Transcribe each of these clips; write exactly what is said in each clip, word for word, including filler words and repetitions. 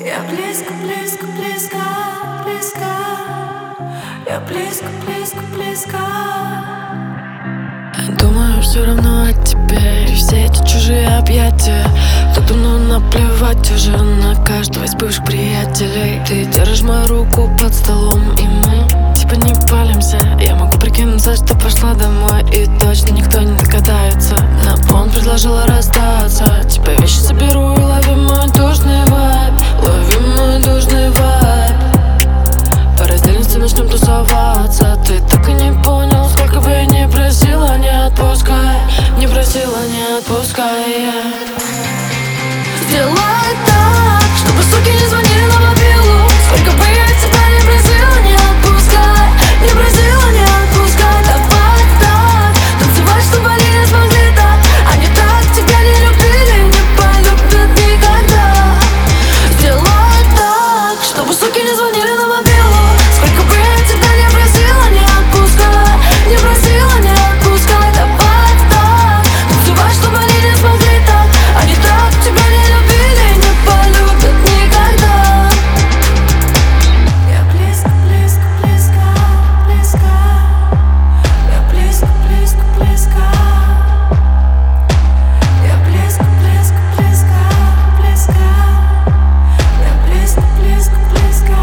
Я близко, близко, близко, близко. Я близко, близко, близко. Думаю все равно о тебе и все эти чужие объятия. Так давно наплевать уже на каждого из бывших приятелей. Ты держишь мою руку под столом, и мы типа не палимся. Я могу прикинуться, что пошла домой, и точно никто не догадается. На фон предложила расстаться. Тебя вещи соберу и лови мой душный вайб. Лови мой душный вайб. По раздельности начнем тусоваться. Ты так и не понял, сколько бы я не просила, не отпускай. Не просила, не отпускай. Сделай так, чтобы суки не звонили на мобилу. Сколько бы я тебя не просила, не отпускай. Не просила, не отпускай. Давай так, танцевать, чтобы они не смогли так. Они так тебя не любили, не полюбят никогда. Сделай так, чтобы суки не звонили на мобилу. Сколько бы я тебя не просила, не отпускай. Не просила, не отпускай. Давай так, танцевать, чтобы они не смогли так. Они так тебя не любили, не полюбят никогда. Я близко, близко, близко, близко. Я близко, близко, близко. Я близко, близко, близко, близко. Я близко, близко, близко.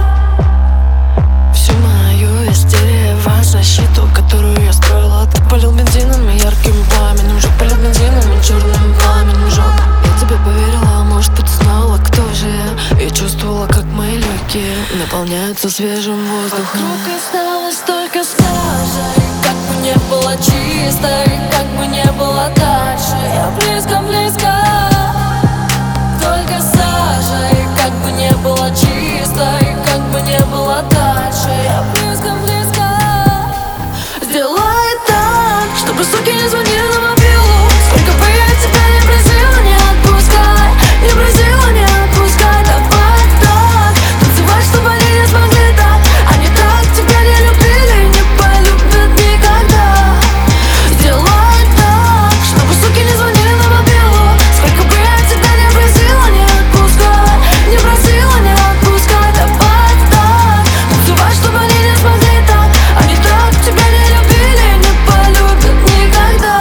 Всю мою истерию в защиту, которую я строила, ты полил бензином и ярким пламенем. Жег полил бензином и черным пламенем жег. Я тебе поверила, может быть знала, кто же я. И чувствовала, как мои легкие наполняются свежим воздухом. Вокруг осталось только стажа. И как бы не было чисто, и как бы не было дальше. Я близко, близко, только стажа. И как бы не было чисто, и как бы не было дальше. Я близко, близко. Сделай так, чтобы суки не звонили на мобилу. Сколько бы я тебя не просила, не отпускай. Не просила, не отпускай. Давай так, танцевать, чтобы они не смогли так. Они так тебя не любили, не полюбят никогда. Сделай так, чтобы суки не звонили на мобилу. Сколько бы я тебя не просила, не отпускай. Не просила, не отпускай. Давай так, танцевать, чтобы они не смогли так. Они так тебя не любили, не полюбят никогда.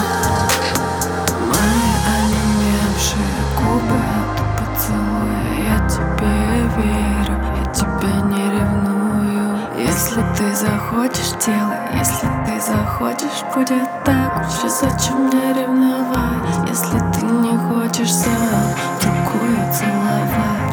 Мои онемевшие губы от поцелуя. Я тебе верю, я тебя не ревную. Если ты захочешь, делай. Если ты захочешь, будет так. Уже зачем мне ревновать, если ты не хочешь сам другую целовать?